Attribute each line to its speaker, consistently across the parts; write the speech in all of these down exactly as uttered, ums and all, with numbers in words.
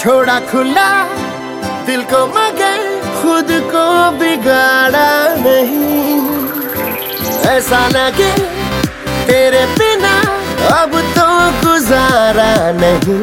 Speaker 1: छोड़ा खुला दिल को मगर खुद को बिगाड़ा नहीं। ऐसा लगे तेरे बिना अब तो गुजारा नहीं।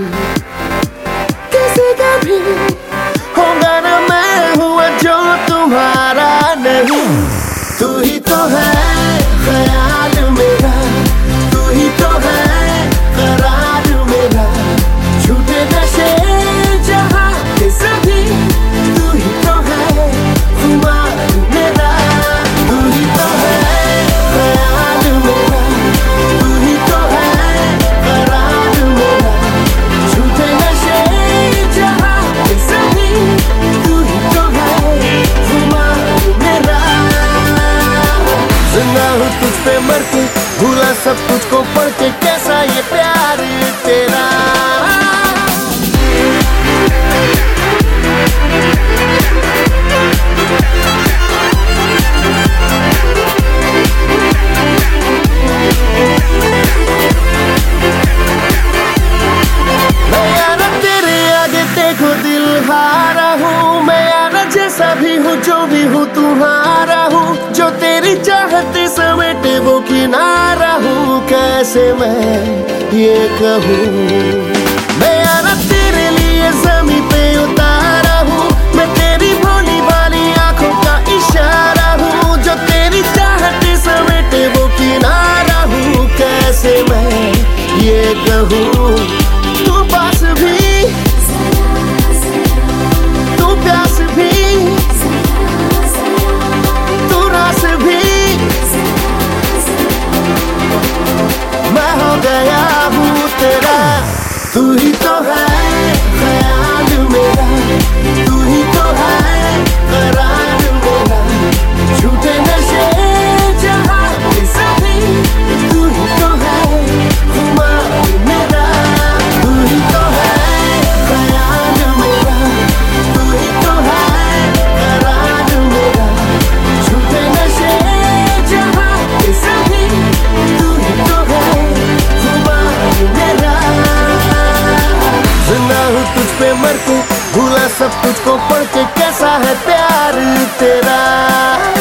Speaker 1: किसी का भी होगा ना मैं हुआ जो तुम्हारा नहीं। तू ही तो है ख्याल मेरा, तू ही तो है करार मेरा। झूठे नशे जहाँ के सभी, तू ही तो है खुमार मेरा। तू ही तो है ख्याल मेरा, तू ही तो है करार मेरा। झूठे नशे जहाँ के सभी, तू ही तो है खुमार मेरा। जिंदा हूँ तुझ पे मर के, भूला सब कुछ को पढ़ के, कैसा ये प्यार तेरा। मैं यारा तेरे आगे देखो दिल हारा हूँ। मैं यारा जैसा भी हूँ, जो भी हूँ तुम्हारा हूँ। जो तेरी चाहते समेटे वो किनारा हूँ। कैसे मैं ये कहूँ, मैं यारा तेरे लिए ज़मीं पे उतारा हूँ। मैं तेरी भोली वाली आंखों का इशारा हूँ। जो तेरी चाहते समेटे वो किनारा हूँ। कैसे मैं ये कहूँ, तू पास भी, तू प्यास भी, तू रास भी। मैं हो गया हूँ तेरा। तू ही तो है ख्याल मेरा, तू ही तो है करार मेरा। झूठे नशे जहाँ के सभी, तू ही तो है खुमार मेरा। तू ही तो है ख्याल मेरा, तू ही तो है करार मेरा। झूठे नशे जहाँ के सभी, तू ही तो है खुमार मेरा। जिंदा हूँ तुझ पे मर के, भूला सब कुछ को पढ़ के, कैसा है प्यार तेरा।